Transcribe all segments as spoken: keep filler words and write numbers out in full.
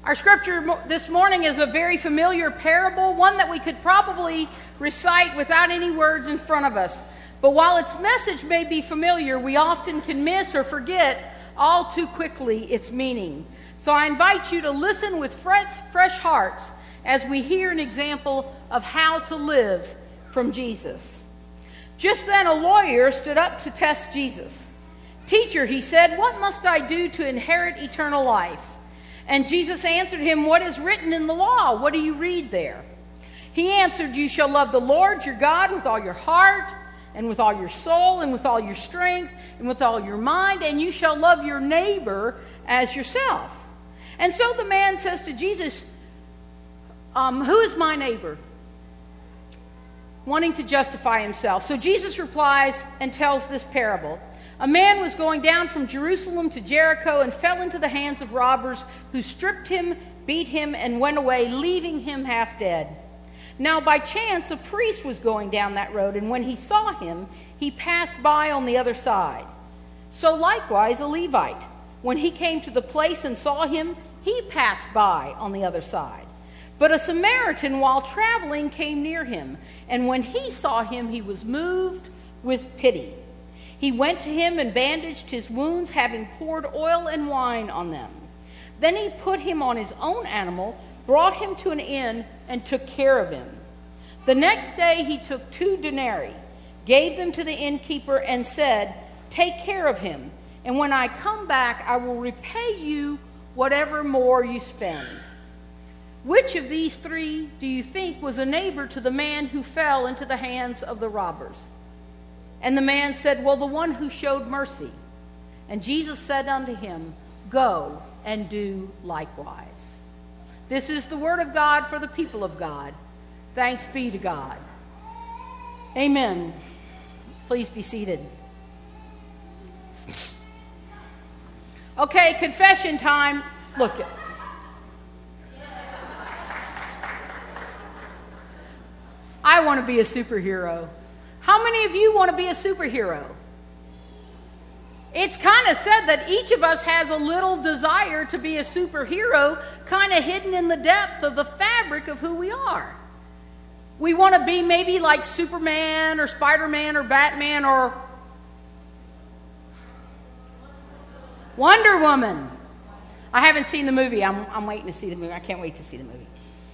Our scripture this morning is a very familiar parable, one that we could probably recite without any words in front of us. But while its message may be familiar, we often can miss or forget all too quickly its meaning. So I invite you to listen with fresh, fresh hearts as we hear an example of how to live from Jesus. Just then a lawyer stood up to test Jesus. "Teacher," he said, "what must I do to inherit eternal life?" And Jesus answered him, "What is written in the law? What do you read there?" He answered, "You shall love the Lord your God with all your heart, and with all your soul, and with all your strength, and with all your mind, and you shall love your neighbor as yourself." And so the man says to Jesus, um, "Who is my neighbor?" Wanting to justify himself. So Jesus replies and tells this parable. "A man was going down from Jerusalem to Jericho and fell into the hands of robbers who stripped him, beat him, and went away, leaving him half dead. Now by chance a priest was going down that road, and when he saw him, he passed by on the other side. So likewise a Levite, when he came to the place and saw him, he passed by on the other side. But a Samaritan, while traveling, came near him, and when he saw him, he was moved with pity. He went to him and bandaged his wounds, having poured oil and wine on them. Then he put him on his own animal, brought him to an inn, and took care of him. The next day he took two denarii, gave them to the innkeeper, and said, 'Take care of him, and when I come back I will repay you whatever more you spend.' Which of these three do you think was a neighbor to the man who fell into the hands of the robbers?" And the man said, "Well, the one who showed mercy." And Jesus said unto him, "Go and do likewise." This is the word of God for the people of God. Thanks be to God. Amen. Please be seated. Okay, confession time. Look. I want to be a superhero. How many of you want to be a superhero? It's kind of said that each of us has a little desire to be a superhero, kind of hidden in the depth of the fabric of who we are. We want to be maybe like Superman or Spider-Man or Batman or Wonder Woman. I haven't seen the movie. I'm, I'm waiting to see the movie. I can't wait to see the movie.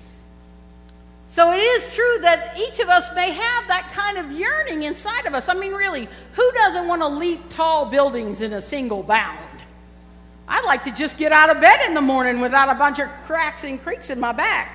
So it is true that each of us may have that kind of yearning inside of us. I mean, really, who doesn't want to leap tall buildings in a single bound? I'd like to just get out of bed in the morning without a bunch of cracks and creaks in my back.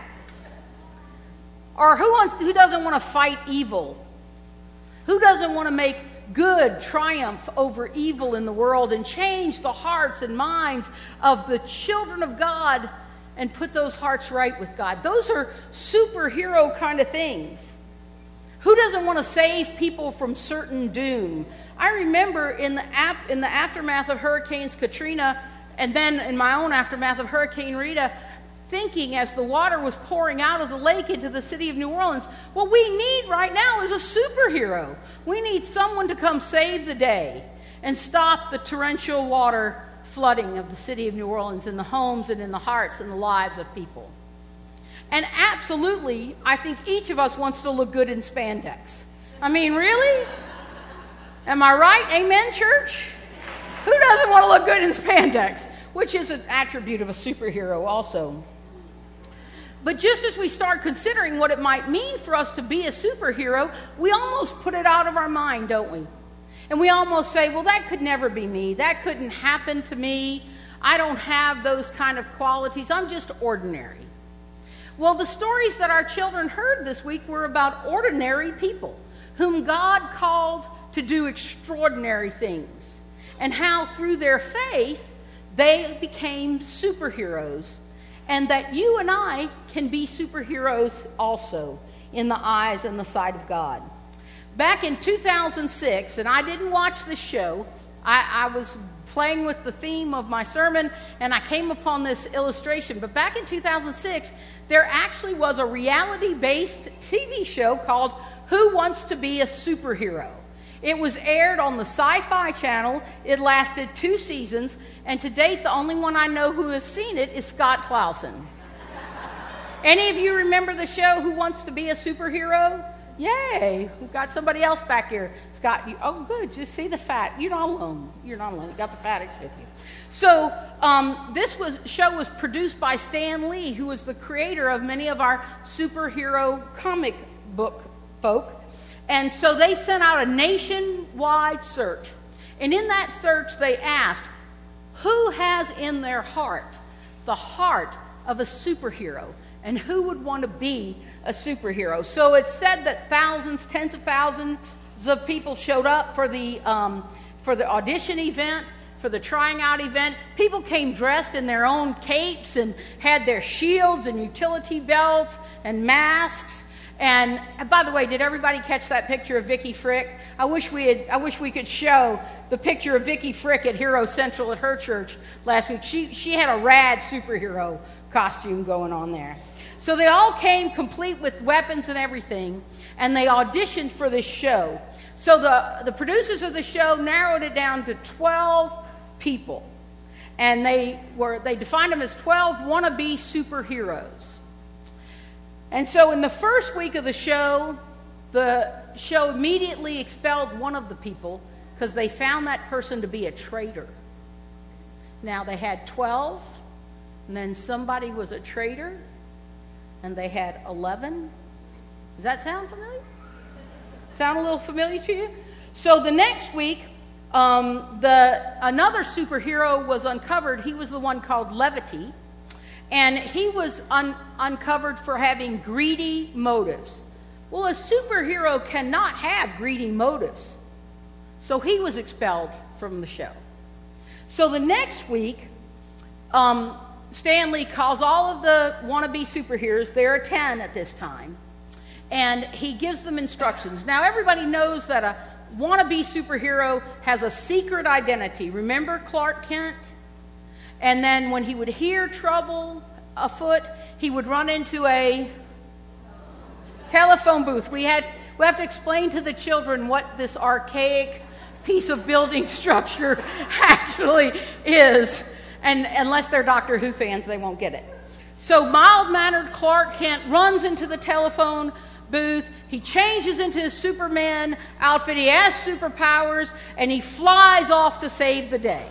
Or who wants? Who doesn't want to fight evil? Who doesn't want to make good triumph over evil in the world and change the hearts and minds of the children of God and put those hearts right with God? Those are superhero kind of things. Who doesn't want to save people from certain doom? I remember in the ap- in the aftermath of Hurricanes Katrina, and then in my own aftermath of Hurricane Rita, thinking as the water was pouring out of the lake into the city of New Orleans, what we need right now is a superhero. We need someone to come save the day and stop the torrential water flooding of the city of New Orleans in the homes and in the hearts and the lives of people. And absolutely, I think each of us wants to look good in spandex. I mean, really? Am I right? Amen, church? Who doesn't want to look good in spandex? Which is an attribute of a superhero also. But just as we start considering what it might mean for us to be a superhero, we almost put it out of our mind, don't we? And we almost say, well, that could never be me. That couldn't happen to me. I don't have those kind of qualities. I'm just ordinary. Well, the stories that our children heard this week were about ordinary people whom God called to do extraordinary things, and how through their faith they became superheroes, and that you and I can be superheroes also in the eyes and the sight of God. Back in two thousand six, and I didn't watch this show, I, I was playing with the theme of my sermon, and I came upon this illustration. But back in two thousand six, there actually was a reality-based T V show called Who Wants to Be a Superhero? It was aired on the Sci-Fi Channel. It lasted two seasons, and to date, the only one I know who has seen it is Scott Clausen. Any of you remember the show Who Wants to Be a Superhero? Yay! We've got somebody else back here. Scott, you, oh good, just see the fat. You're not alone. You're not alone. You got the fatties with you. So um, this was show was produced by Stan Lee, who was the creator of many of our superhero comic book folk. And so they sent out a nationwide search. And in that search, they asked, who has in their heart the heart of a superhero? And who would want to be a superhero? So it's said that thousands, tens of thousands of people showed up for the um, for the audition event, for the trying out event. People came dressed in their own capes and had their shields and utility belts and masks. And, and by the way, did everybody catch that picture of Vicky Frick? I wish we had. I wish we could show the picture of Vicky Frick at Hero Central at her church last week. She she had a rad superhero costume going on there. So they all came complete with weapons and everything, and they auditioned for this show. So the, the producers of the show narrowed it down to twelve people, and they were they defined them as twelve wannabe superheroes. And so in the first week of the show, the show immediately expelled one of the people because they found that person to be a traitor. Now they had twelve, and then somebody was a traitor, and they had eleven. Does that sound familiar? Sound a little familiar to you? So the next week, um, the another superhero was uncovered. He was the one called Levity, and he was un- uncovered for having greedy motives. Well, a superhero cannot have greedy motives, so he was expelled from the show. So the next week, um, Stan Lee calls all of the wannabe superheroes. There are ten at this time. And he gives them instructions. Now, everybody knows that a wannabe superhero has a secret identity. Remember Clark Kent? And then when he would hear trouble afoot, he would run into a telephone booth. We had we have to explain to the children what this archaic piece of building structure actually is. And unless they're Doctor Who fans, they won't get it. So mild-mannered Clark Kent runs into the telephone booth. He changes into his Superman outfit. He has superpowers, and he flies off to save the day.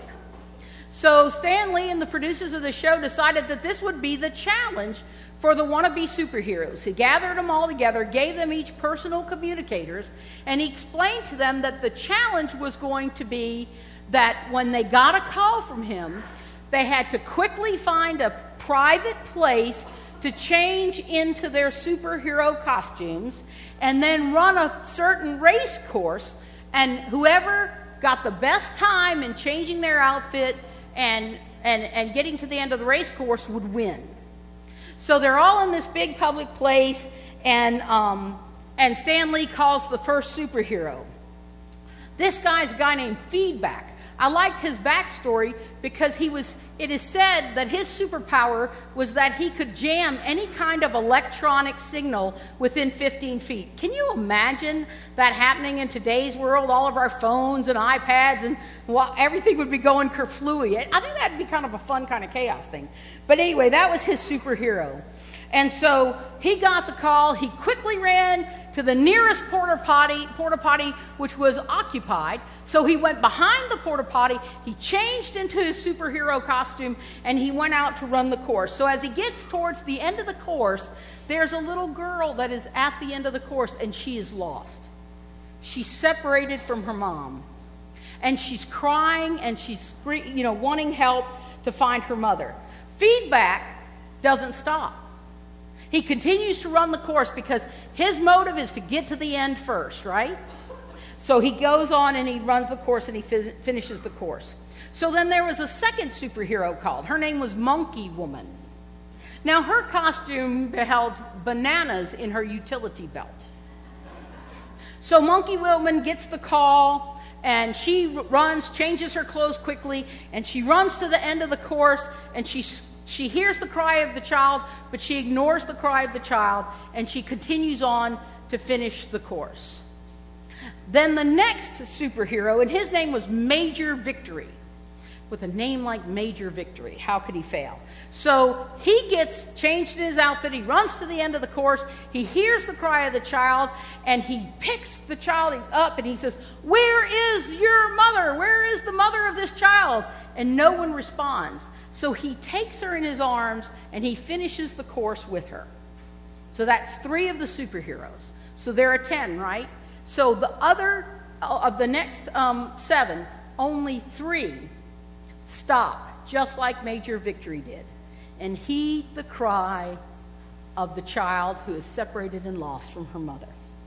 So Stan Lee and the producers of the show decided that this would be the challenge for the wannabe superheroes. He gathered them all together, gave them each personal communicators, and he explained to them that the challenge was going to be that when they got a call from him, they had to quickly find a private place to change into their superhero costumes and then run a certain race course, and whoever got the best time in changing their outfit and, and, and getting to the end of the race course would win. So they're all in this big public place, and, um, and Stan Lee calls the first superhero. This guy's a guy named Feedback. I liked his backstory because he was, it is said that his superpower was that he could jam any kind of electronic signal within fifteen feet. Can you imagine that happening in today's world? All of our phones and iPads, and well, everything would be going kerflooey. I think that'd be kind of a fun kind of chaos thing. But anyway, that was his superhero. And so he got the call. He quickly ran to the nearest porta potty, porta potty, which was occupied. So he went behind the porta potty. He changed into his superhero costume, and he went out to run the course. So as he gets towards the end of the course, there's a little girl that is at the end of the course, and she is lost. She's separated from her mom, and she's crying, and she's, you know, wanting help to find her mother. Feedback doesn't stop. He continues to run the course because his motive is to get to the end first, right? So he goes on and he runs the course and he fi- finishes the course. So then there was a second superhero called. Her name was Monkey Woman. Now her costume held bananas in her utility belt. So Monkey Woman gets the call, and she runs, changes her clothes quickly, and she runs to the end of the course, and she She hears the cry of the child, but she ignores the cry of the child, and she continues on to finish the course. Then the next superhero, and his name was Major Victory. With a name like Major Victory, how could he fail? So he gets changed in his outfit. He runs to the end of the course. He hears the cry of the child, and he picks the child up, and he says, "Where is your mother? Where is the mother of this child?" And no one responds. So he takes her in his arms, and he finishes the course with her. So that's three of the superheroes. So there are ten, right? So the other, of the next um, seven, only three stop, just like Major Victory did, and heed the cry of the child who is separated and lost from her mother.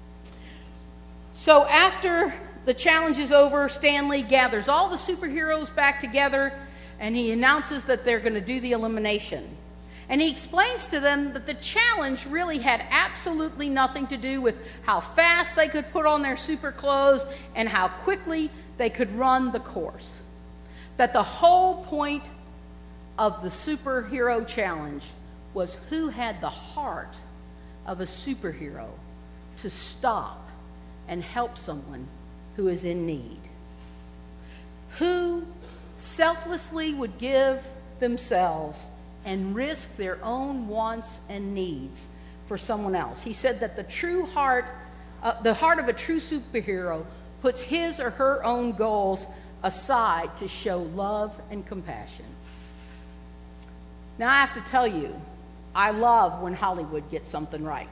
So after the challenge is over, Stan Lee gathers all the superheroes back together, and he announces that they're going to do the elimination. And he explains to them that the challenge really had absolutely nothing to do with how fast they could put on their super clothes and how quickly they could run the course. That the whole point of the superhero challenge was who had the heart of a superhero to stop and help someone who is in need. Who selflessly would give themselves and risk their own wants and needs for someone else. He said that the true heart, uh, the heart of a true superhero puts his or her own goals aside to show love and compassion. Now I have to tell you, I love when Hollywood gets something right.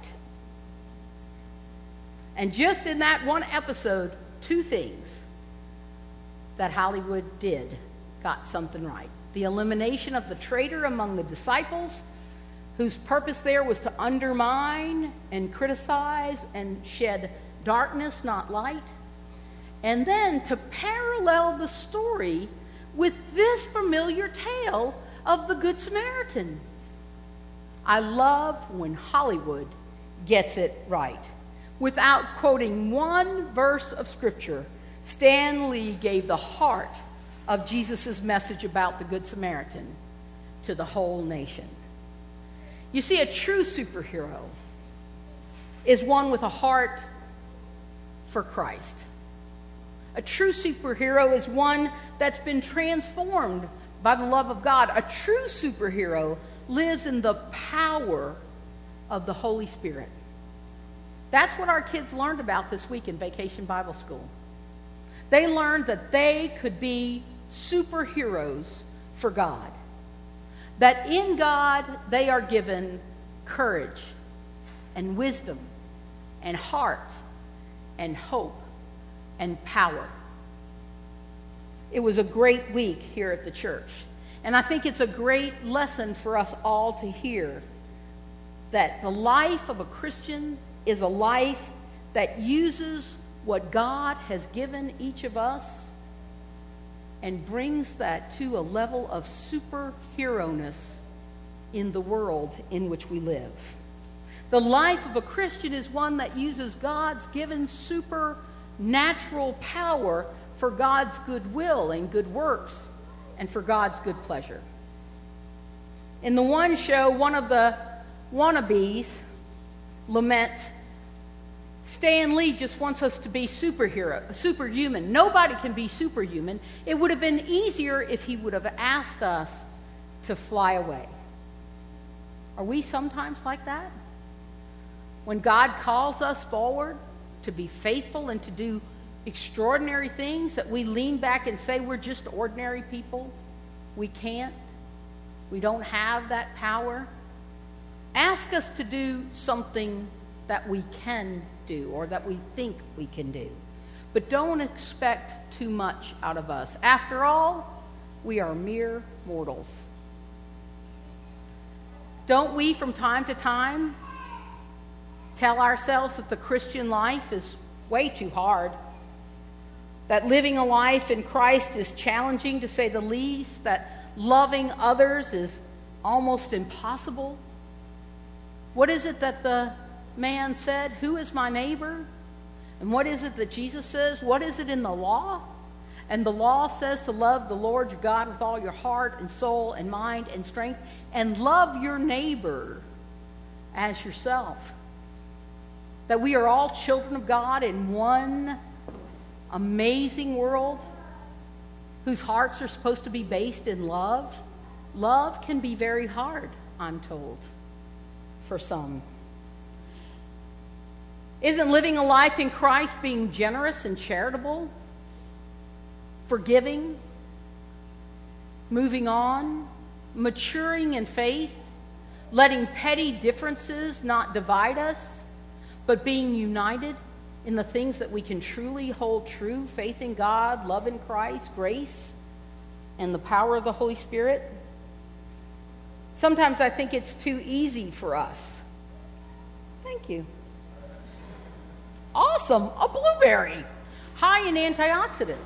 And just in that one episode, two things that Hollywood did got something right. The elimination of the traitor among the disciples, whose purpose there was to undermine and criticize and shed darkness, not light. And then to parallel the story with this familiar tale of the Good Samaritan. I love when Hollywood gets it right. Without quoting one verse of Scripture, Stan Lee gave the heart of Jesus' message about the Good Samaritan to the whole nation. You see, a true superhero is one with a heart for Christ. A true superhero is one that's been transformed by the love of God. A true superhero lives in the power of the Holy Spirit. That's what our kids learned about this week in Vacation Bible School. They learned that they could be superheroes for God. That in God they are given courage and wisdom and heart and hope and power. It was a great week here at the church. And I think it's a great lesson for us all to hear that the life of a Christian is a life that uses what God has given each of us and brings that to a level of superhero-ness in the world in which we live. The life of a Christian is one that uses God's given supernatural power for God's good will and good works and for God's good pleasure. In the one show, one of the wannabes laments, Stan Lee just wants us to be superhero, superhuman. Nobody can be superhuman. It would have been easier if he would have asked us to fly away. Are we sometimes like that? When God calls us forward to be faithful and to do extraordinary things, that we lean back and say we're just ordinary people? We can't. We don't have that power. Ask us to do something that we can do or that we think we can do. But don't expect too much out of us. After all, we are mere mortals. Don't we from time to time tell ourselves that the Christian life is way too hard? That living a life in Christ is challenging, to say the least? That loving others is almost impossible? What is it that the man said? Who is my neighbor? And what is it that Jesus says? What is it in the law? And the law says to love the Lord your God with all your heart and soul and mind and strength, and love your neighbor as yourself. That we are all children of God in one amazing world whose hearts are supposed to be based in love, love can be very hard, I'm told, for some. Isn't living a life in Christ being generous and charitable, forgiving, moving on, maturing in faith, letting petty differences not divide us, but being united in the things that we can truly hold true, faith in God, love in Christ, grace, and the power of the Holy Spirit? Sometimes I think it's too easy for us. Thank you. Awesome, a blueberry, high in antioxidants.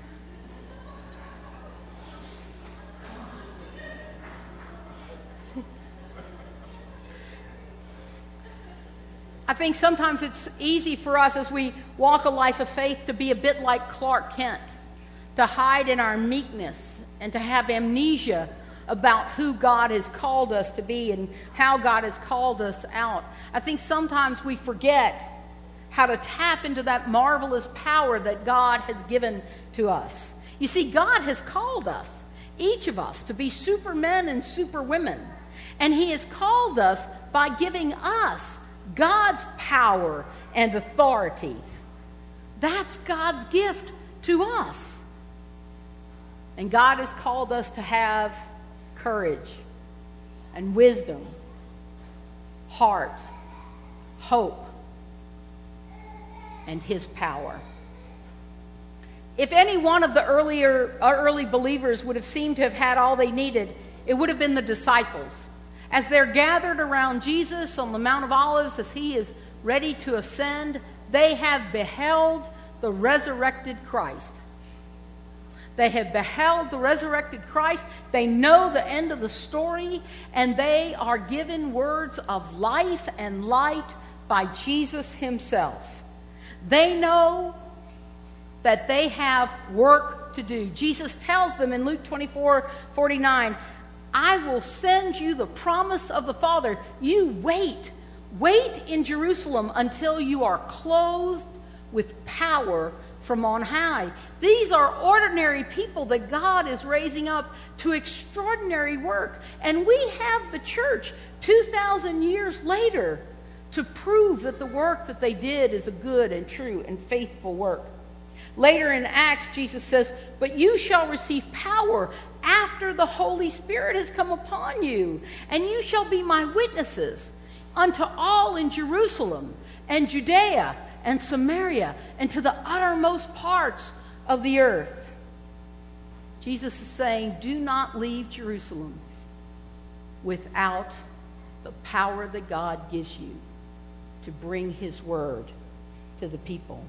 I think sometimes it's easy for us as we walk a life of faith to be a bit like Clark Kent, to hide in our meekness and to have amnesia about who God has called us to be and how God has called us out. I think sometimes we forget how to tap into that marvelous power that God has given to us. You see, God has called us, each of us, to be supermen and superwomen. And He has called us by giving us God's power and authority. That's God's gift to us. And God has called us to have courage and wisdom, heart, hope, and His power. If any one of the earlier uh, early believers would have seemed to have had all they needed, it would have been the disciples. As they're gathered around Jesus on the Mount of Olives as He is ready to ascend, they have beheld the resurrected Christ. They have beheld the resurrected Christ. They know the end of the story, and they are given words of life and light by Jesus Himself. They know that they have work to do. Jesus tells them in Luke twenty-four forty-nine, I will send you the promise of the Father. You wait. Wait in Jerusalem until you are clothed with power from on high. These are ordinary people that God is raising up to extraordinary work. And we have the church two thousand years later to prove that the work that they did is a good and true and faithful work. Later in Acts, Jesus says, but you shall receive power after the Holy Spirit has come upon you, and you shall be my witnesses unto all in Jerusalem and Judea and Samaria and to the uttermost parts of the earth. Jesus is saying, do not leave Jerusalem without the power that God gives you to bring His word to the people.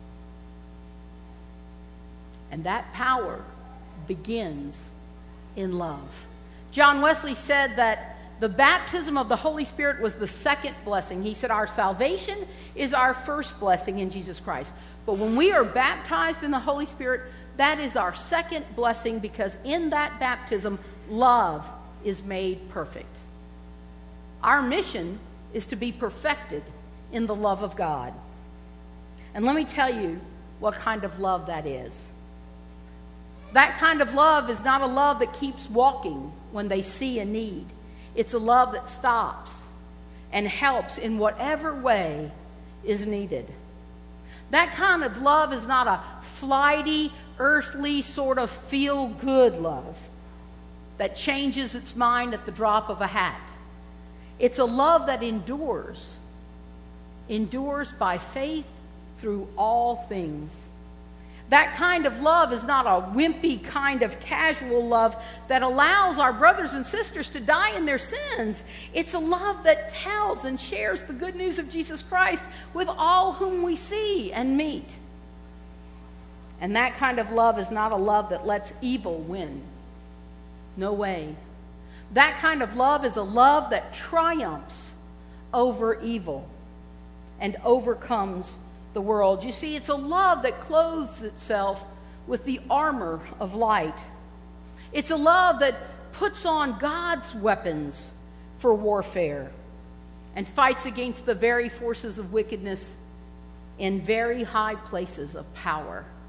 And that power begins in love. John Wesley said that the baptism of the Holy Spirit was the second blessing. He said our salvation is our first blessing in Jesus Christ. But when we are baptized in the Holy Spirit, that is our second blessing, because in that baptism, love is made perfect. Our mission is to be perfected in the love of God. And let me tell you what kind of love that is. That kind of love is not a love that keeps walking when they see a need. It's a love that stops and helps in whatever way is needed. That kind of love is not a flighty, earthly, sort of feel-good love that changes its mind at the drop of a hat. It's a love that endures, endures by faith through all things. That kind of love is not a wimpy kind of casual love that allows our brothers and sisters to die in their sins. It's a love that tells and shares the good news of Jesus Christ with all whom we see and meet. And that kind of love is not a love that lets evil win. No way. That kind of love is a love that triumphs over evil and overcomes the world. You see, it's a love that clothes itself with the armor of light. It's a love that puts on God's weapons for warfare and fights against the very forces of wickedness in very high places of power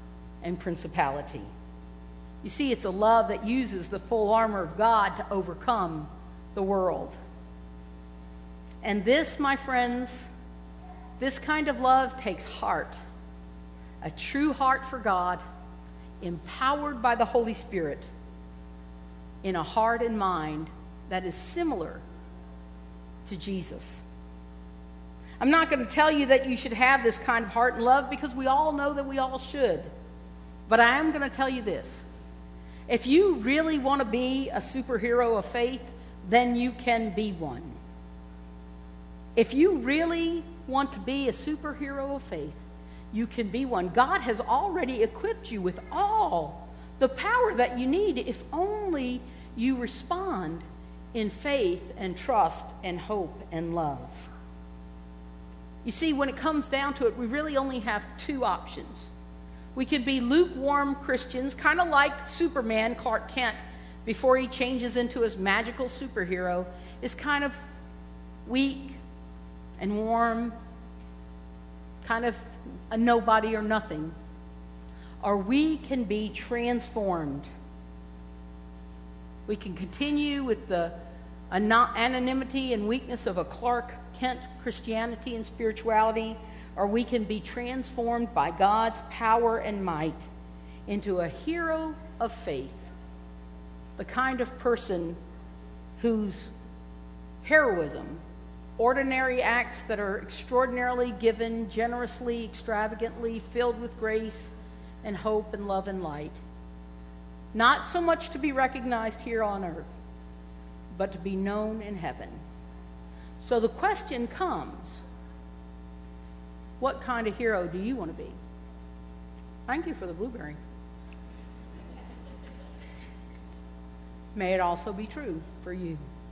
and principality. You see, it's a love that uses the full armor of God to overcome the world. And this, my friends, this kind of love takes heart. A true heart for God, empowered by the Holy Spirit, in a heart and mind that is similar to Jesus. I'm not going to tell you that you should have this kind of heart and love, because we all know that we all should. But I am going to tell you this. If you really want to be a superhero of faith, then you can be one. If you really want to be a superhero of faith, you can be one. God has already equipped you with all the power that you need if only you respond in faith and trust and hope and love. You see, when it comes down to it, we really only have two options. We could be lukewarm Christians, kind of like Superman, Clark Kent, before he changes into his magical superhero, is kind of weak and warm, kind of a nobody or nothing. Or we can be transformed. We can continue with the anonymity and weakness of a Clark Kent Christianity and spirituality, or we can be transformed by God's power and might into a hero of faith, the kind of person whose heroism, ordinary acts that are extraordinarily given, generously, extravagantly, filled with grace and hope and love and light, not so much to be recognized here on earth, but to be known in heaven. So the question comes, what kind of hero do you want to be? Thank you for the blueberry. May it also be true for you.